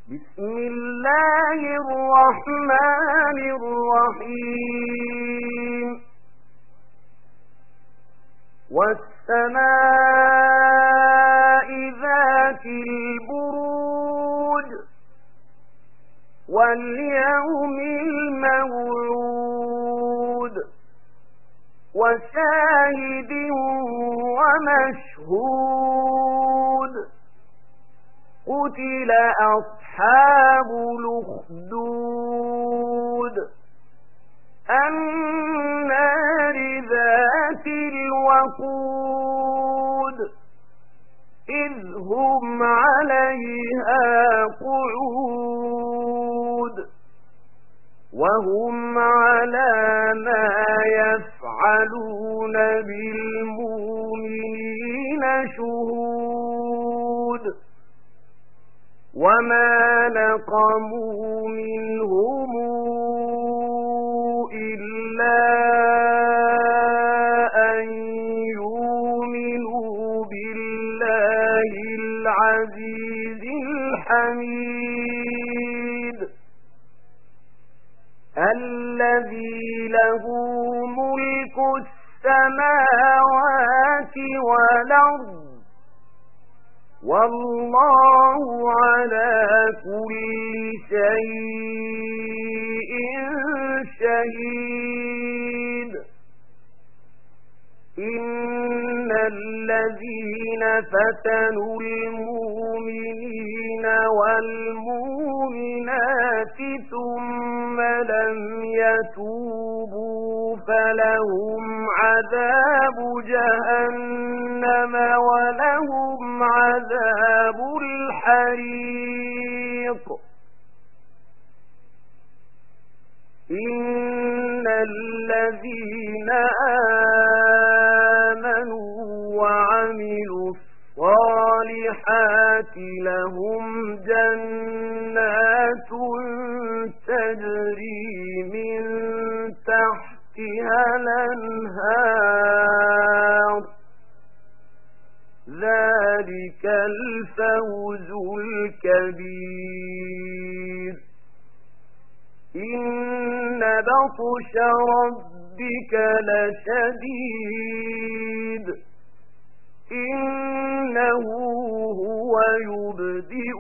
بسم الله الرحمن الرحيم والسماء ذات البروج واليوم الموعود وشاهد ومشهود قتل أصحاب الأخدود النار ذات الوقود إذ هم عليها قعود وهم على ما يفعلون بالمؤمنين شهود وما نقموا منهم إلا أن يؤمنوا بالله العزيز الحميد الذي له ملك السماوات والأرض والله على كل شيء شهيد إن الذين فتنوا المؤمنين والمؤمنات ثم لم يتوبوا فلهم عذاب جهنم ولهم عذاب الحريق إن الذين آمنوا وعملوا الصالحات لهم جنات تجري من تحتها الأنهار ذلك الفوز الكبير إن بطش ربك لشديد إنه هو يبدئ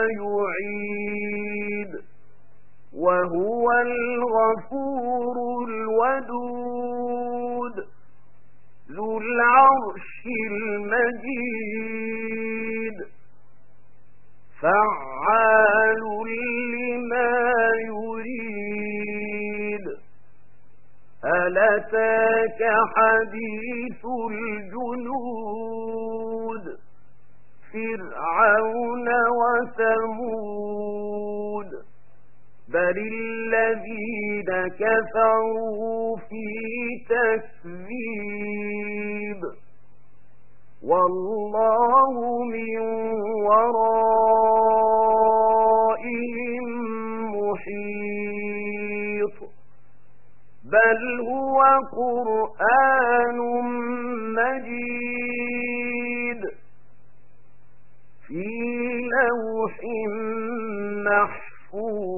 ويعيد وهو الغفور الودود ذو العرش المجيد فعال لما يريد ألتاك حديث الجنود فرعون وثمود بل الذين كفروا في تكذيب والله من ورائهم محيط بل هو قرآن مجيد في لوح محفوظ